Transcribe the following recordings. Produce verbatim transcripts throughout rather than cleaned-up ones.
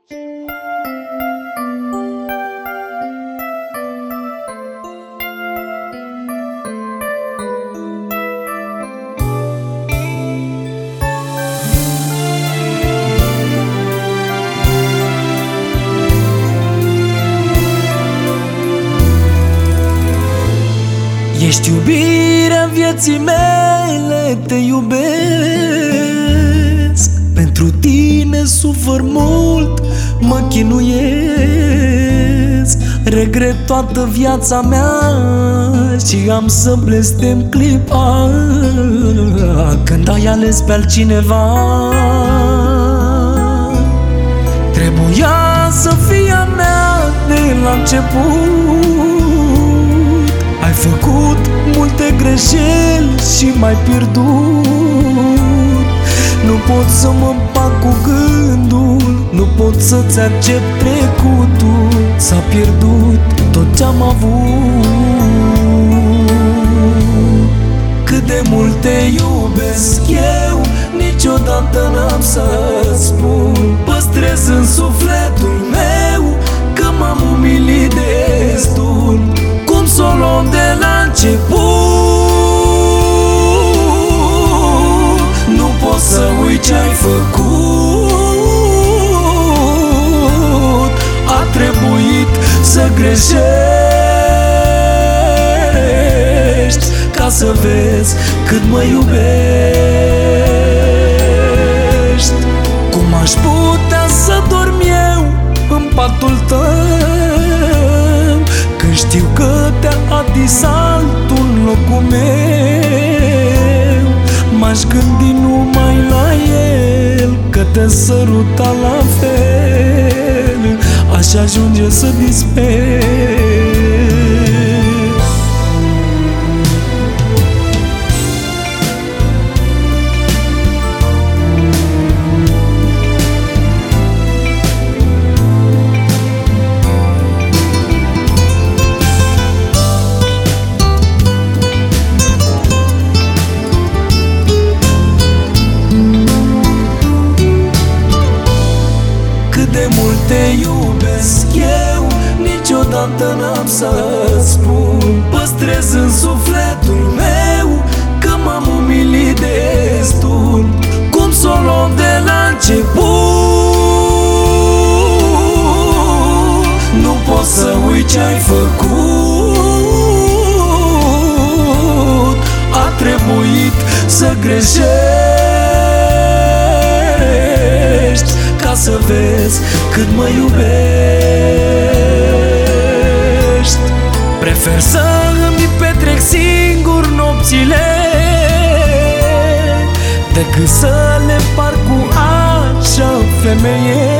Ești iubirea vieții mele, te iubesc. Pentru tine sufăr mult, mă chinuiesc. Regret toată viața mea și am să blestem clipa când ai ales pe altcineva. Trebuia să fie a mea de la început. Ai făcut multe greșeli și m-ai pierdut. Nu pot să mă împac cu gândul, nu pot să-ți accept trecutul. S-a pierdut tot ce-am avut. Cât de mult te iubesc eu, niciodată n-am să-ți spun. Păstrez în sufletul meu că m-am umilit destul. Cum s-o luăm de la început, nu pot să uit ce-ai făcut. A trebuit să greșești ca să vezi cât mă iubești. Cum aș putea să dorm eu în patul tău când știu că te-a adis altul în locul meu? M-aș gândi numai la el, că te săruta la fel. Aș ajunge să disper. De mult te iubesc eu, niciodată n-am să-ți spun. Păstrez în sufletul meu că m-am umilit destul. Cum s-o luăm de la început, nu pot să uit ce-ai făcut. A trebuit să greșești ca să vezi cât mă iubești. Prefer să îmi petrec singur nopțile decât să le par cu așa femeie.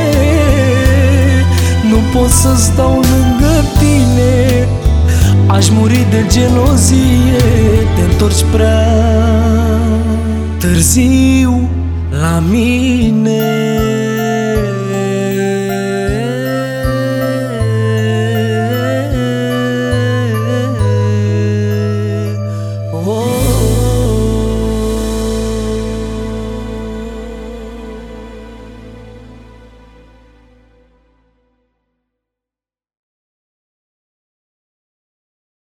Nu pot să stau lângă tine, aș muri de gelozie. Te întorci prea târziu la mine.